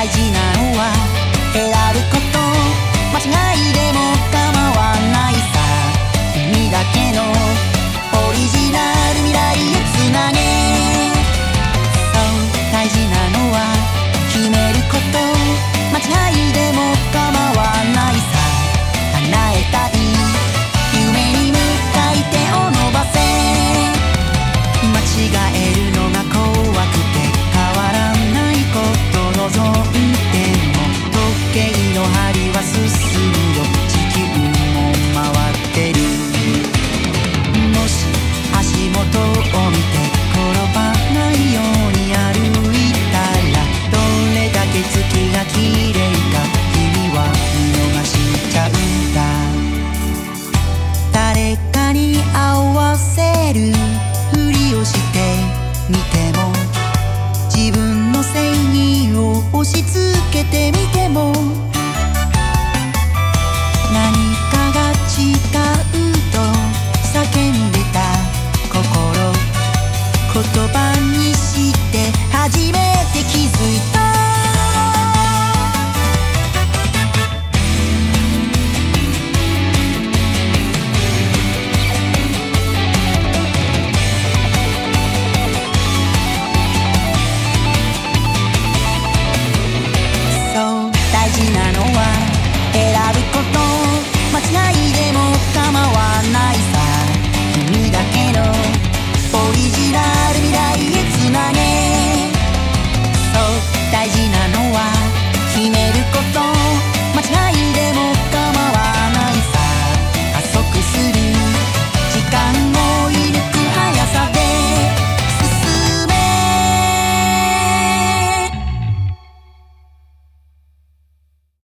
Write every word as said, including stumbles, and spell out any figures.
大事なのは選ぶこと、間違いでも構わないさ。君だけのオリジナル未来へつなげ。そう大事なのは決めること、間違いでも構わないさ。叶えたい夢に向かい手を伸ばせ。間違えるのが怖くて変わらないこと望んでも、時計の針は進むよ、地球も回ってる。もし足元を見て転ばないように歩いたら、どれだけ月が綺麗か君は見逃しちゃうんだ。誰かに合わせるふりをしてみても、自分の正義を押し付けてみても、何かが違うと叫んでた心、言葉にして初め